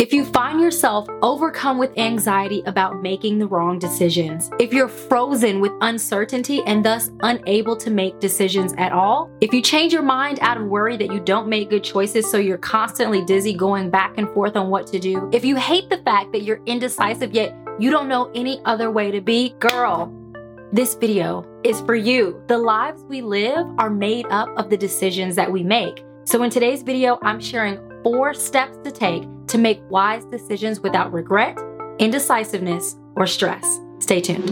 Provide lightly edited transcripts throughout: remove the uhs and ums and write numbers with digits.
If you find yourself overcome with anxiety about making the wrong decisions, if you're frozen with uncertainty and thus unable to make decisions at all, if you change your mind out of worry that you don't make good choices so you're constantly dizzy going back and forth on what to do, if you hate the fact that you're indecisive yet you don't know any other way to be, girl, this video is for you. The lives we live are made up of the decisions that we make. So in today's video, I'm sharing 4 steps to take to make wise decisions without regret, indecisiveness, or stress. Stay tuned.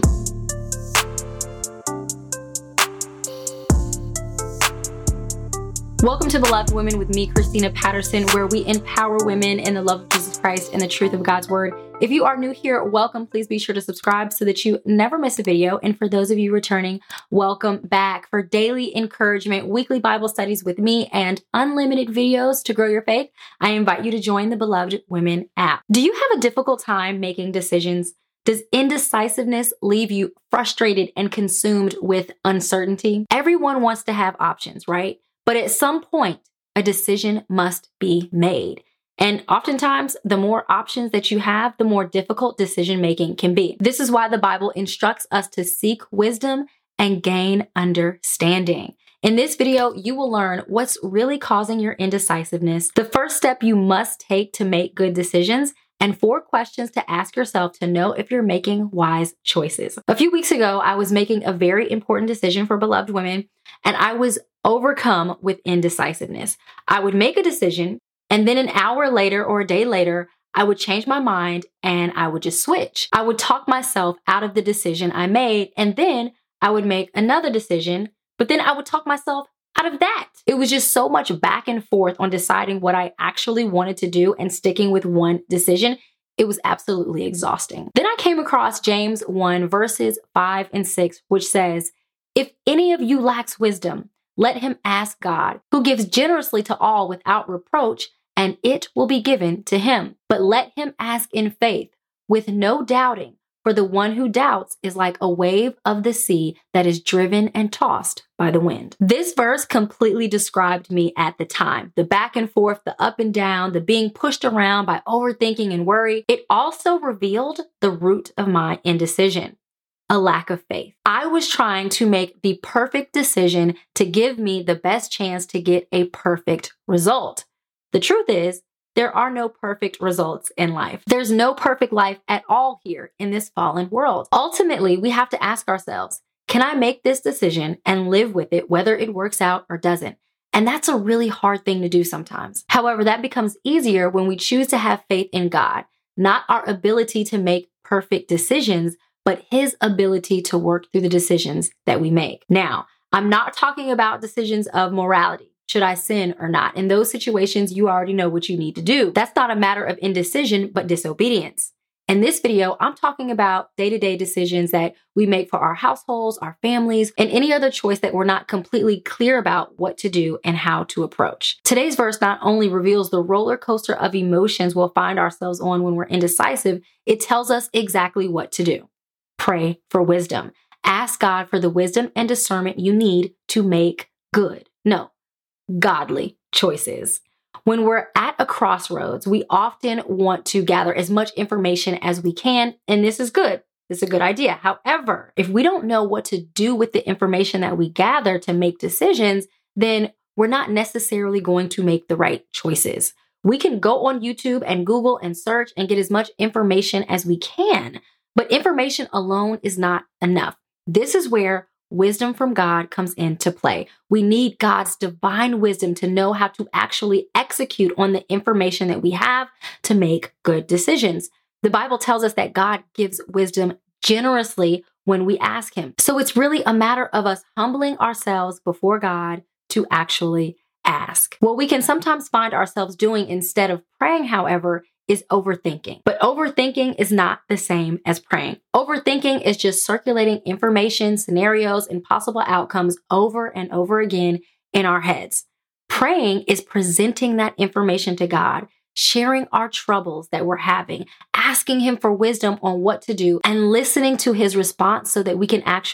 Welcome to Beloved Women with me, Christina Patterson, where we empower women in the love of Jesus Christ and the truth of God's word. If you are new here, welcome. Please be sure to subscribe so that you never miss a video. And for those of you returning, welcome back. For daily encouragement, weekly Bible studies with me, and unlimited videos to grow your faith, I invite you to join the Beloved Women app. Do you have a difficult time making decisions? Does indecisiveness leave you frustrated and consumed with uncertainty? Everyone wants to have options, right? But at some point, a decision must be made. And oftentimes, the more options that you have, the more difficult decision-making can be. This is why the Bible instructs us to seek wisdom and gain understanding. In this video, you will learn what's really causing your indecisiveness, the first step you must take to make good decisions, and 4 questions to ask yourself to know if you're making wise choices. A few weeks ago, I was making a very important decision for Beloved Women, and I was overcome with indecisiveness. I would make a decision, and then an hour later or a day later, I would change my mind and I would just switch. I would talk myself out of the decision I made, and then I would make another decision, but then I would talk myself out of that. It was just so much back and forth on deciding what I actually wanted to do and sticking with one decision. It was absolutely exhausting. Then I came across James 1 verses 5 and 6, which says, "If any of you lacks wisdom, let him ask God, who gives generously to all without reproach, and it will be given to him. But let him ask in faith, with no doubting, for the one who doubts is like a wave of the sea that is driven and tossed by the wind." This verse completely described me at the time. The back and forth, the up and down, the being pushed around by overthinking and worry. It also revealed the root of my indecision: a lack of faith. I was trying to make the perfect decision to give me the best chance to get a perfect result. The truth is, there are no perfect results in life. There's no perfect life at all here in this fallen world. Ultimately, we have to ask ourselves, can I make this decision and live with it, whether it works out or doesn't? And that's a really hard thing to do sometimes. However, that becomes easier when we choose to have faith in God, not our ability to make perfect decisions, but his ability to work through the decisions that we make. Now, I'm not talking about decisions of morality. Should I sin or not? In those situations, you already know what you need to do. That's not a matter of indecision, but disobedience. In this video, I'm talking about day-to-day decisions that we make for our households, our families, and any other choice that we're not completely clear about what to do and how to approach. Today's verse not only reveals the roller coaster of emotions we'll find ourselves on when we're indecisive, it tells us exactly what to do. Pray for wisdom. Ask God for the wisdom and discernment you need to make godly choices. When we're at a crossroads, we often want to gather as much information as we can, and this is good. This is a good idea. However, if we don't know what to do with the information that we gather to make decisions, then we're not necessarily going to make the right choices. We can go on YouTube and Google and search and get as much information as we can, but information alone is not enough. This is where wisdom from God comes into play. We need God's divine wisdom to know how to actually execute on the information that we have to make good decisions. The Bible tells us that God gives wisdom generously when we ask him. So it's really a matter of us humbling ourselves before God to actually ask. What we can sometimes find ourselves doing instead of praying, however, is overthinking. But overthinking is not the same as praying. Overthinking is just circulating information, scenarios, and possible outcomes over and over again in our heads. Praying is presenting that information to God, sharing our troubles that we're having, asking him for wisdom on what to do, and listening to his response so that we can actually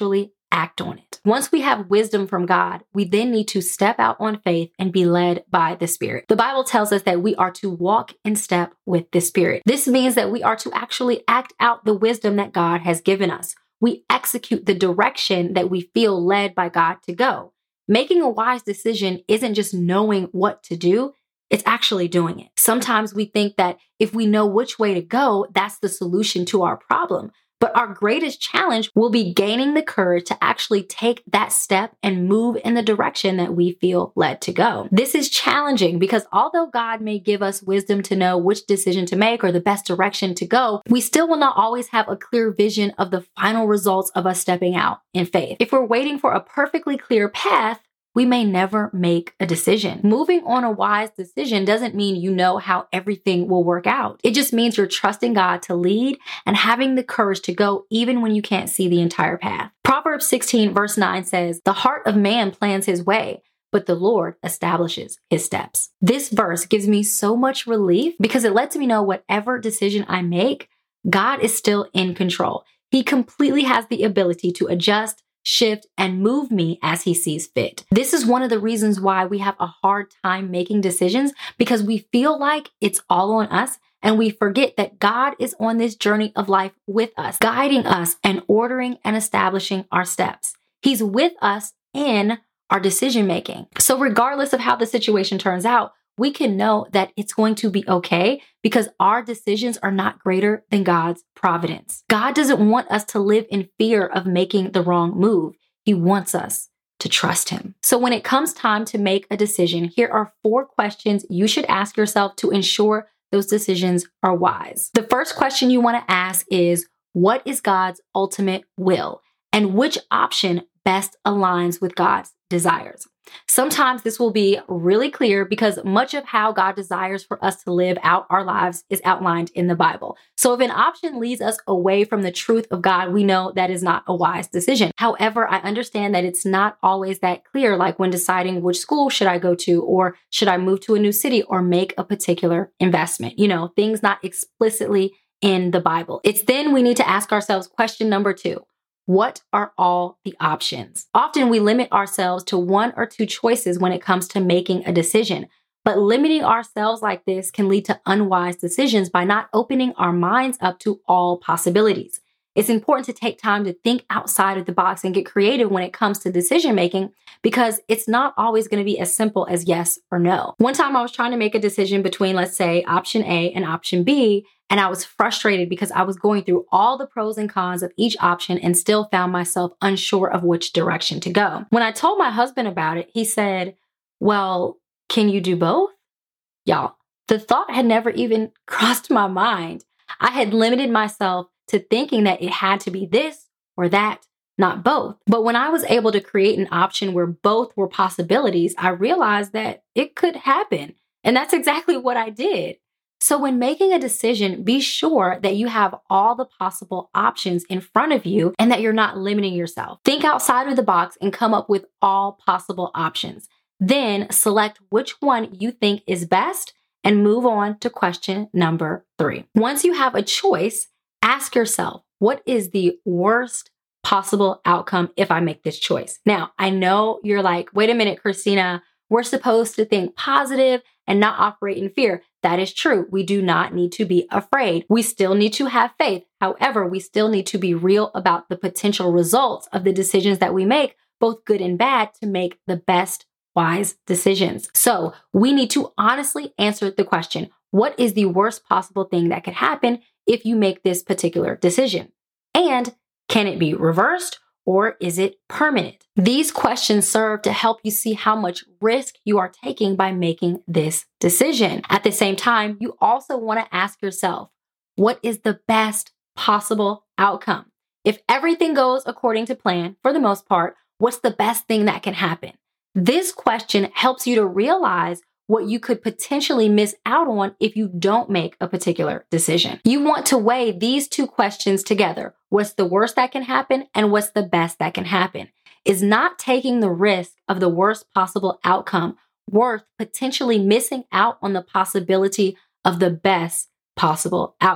act on it. Once we have wisdom from God, we then need to step out on faith and be led by the Spirit. The Bible tells us that we are to walk in step with the Spirit. This means that we are to actually act out the wisdom that God has given us. We execute the direction that we feel led by God to go. Making a wise decision isn't just knowing what to do, it's actually doing it. Sometimes we think that if we know which way to go, that's the solution to our problem. But our greatest challenge will be gaining the courage to actually take that step and move in the direction that we feel led to go. This is challenging because although God may give us wisdom to know which decision to make or the best direction to go, we still will not always have a clear vision of the final results of us stepping out in faith. If we're waiting for a perfectly clear path, we may never make a decision. Moving on a wise decision doesn't mean you know how everything will work out. It just means you're trusting God to lead and having the courage to go even when you can't see the entire path. Proverbs 16 verse 9 says, "The heart of man plans his way, but the Lord establishes his steps." This verse gives me so much relief because it lets me know whatever decision I make, God is still in control. He completely has the ability to adjust, shift, and move me as he sees fit. This is one of the reasons why we have a hard time making decisions, because we feel like it's all on us and we forget that God is on this journey of life with us, guiding us and ordering and establishing our steps. He's with us in our decision making. So regardless of how the situation turns out, we can know that it's going to be okay because our decisions are not greater than God's providence. God doesn't want us to live in fear of making the wrong move. He wants us to trust him. So when it comes time to make a decision, here are 4 questions you should ask yourself to ensure those decisions are wise. The first question you want to ask is, what is God's ultimate will? And which option best aligns with God's desires? Sometimes this will be really clear because much of how God desires for us to live out our lives is outlined in the Bible. So if an option leads us away from the truth of God, we know that is not a wise decision. However, I understand that it's not always that clear, like when deciding which school should I go to, or should I move to a new city, or make a particular investment. Things not explicitly in the Bible. It's then we need to ask ourselves question number 2. What are all the options? Often we limit ourselves to 1 or 2 choices when it comes to making a decision, but limiting ourselves like this can lead to unwise decisions by not opening our minds up to all possibilities. It's important to take time to think outside of the box and get creative when it comes to decision making, because it's not always going to be as simple as yes or no. One time I was trying to make a decision between, let's say, option A and option B, and I was frustrated because I was going through all the pros and cons of each option and still found myself unsure of which direction to go. When I told my husband about it, he said, "Well, can you do both?" Y'all, the thought had never even crossed my mind. I had limited myself to thinking that it had to be this or that, not both. But when I was able to create an option where both were possibilities, I realized that it could happen. And that's exactly what I did. So when making a decision, be sure that you have all the possible options in front of you and that you're not limiting yourself. Think outside of the box and come up with all possible options. Then select which one you think is best and move on to question number 3. Once you have a choice, ask yourself, what is the worst possible outcome if I make this choice? Now, I know you're like, wait a minute, Christina, we're supposed to think positive and not operate in fear. That is true. We do not need to be afraid. We still need to have faith. However, we still need to be real about the potential results of the decisions that we make, both good and bad, to make the best wise decisions. So we need to honestly answer the question, what is the worst possible thing that could happen if you make this particular decision? And can it be reversed? Or is it permanent? These questions serve to help you see how much risk you are taking by making this decision. At the same time, you also want to ask yourself, what is the best possible outcome? If everything goes according to plan, for the most part, what's the best thing that can happen? This question helps you to realize what you could potentially miss out on if you don't make a particular decision. You want to weigh these 2 questions together. What's the worst that can happen and what's the best that can happen? Is not taking the risk of the worst possible outcome worth potentially missing out on the possibility of the best possible outcome?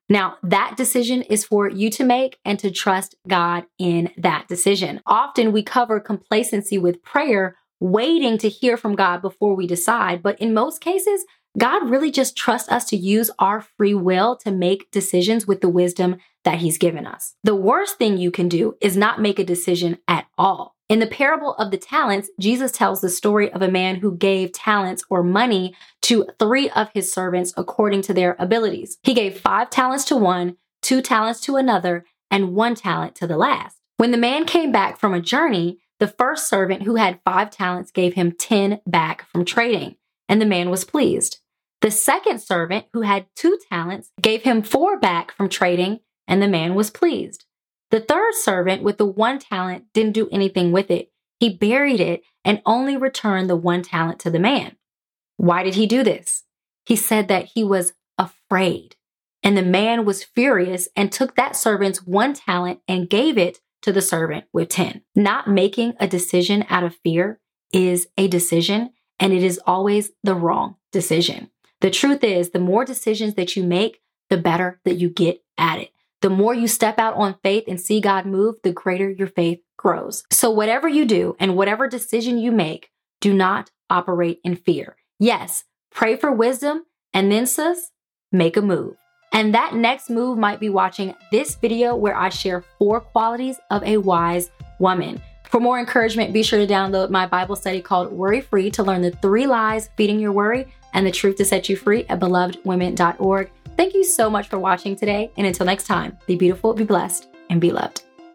Now, that decision is for you to make and to trust God in that decision. Often we cover complacency with prayer, waiting to hear from God before we decide. But in most cases, God really just trusts us to use our free will to make decisions with the wisdom that He's given us. The worst thing you can do is not make a decision at all. In the parable of the talents, Jesus tells the story of a man who gave talents or money to 3 of his servants according to their abilities. He gave 5 talents to one, 2 talents to another, and 1 talent to the last. When the man came back from a journey, the first servant who had 5 talents gave him 10 back from trading, and the man was pleased. The second servant who had 2 talents gave him 4 back from trading, and the man was pleased. The third servant with the 1 talent didn't do anything with it. He buried it and only returned the 1 talent to the man. Why did he do this? He said that he was afraid. And the man was furious and took that servant's 1 talent and gave it to the servant with 10. Not making a decision out of fear is a decision, and it is always the wrong decision. The truth is, the more decisions that you make, the better that you get at it. The more you step out on faith and see God move, the greater your faith grows. So whatever you do and whatever decision you make, do not operate in fear. Yes, pray for wisdom, and then sis, make a move. And that next move might be watching this video where I share 4 qualities of a wise woman. For more encouragement, be sure to download my Bible study called Worry Free to learn the 3 lies feeding your worry and the truth to set you free at belovedwomen.org. Thank you so much for watching today. And until next time, be beautiful, be blessed, and be loved.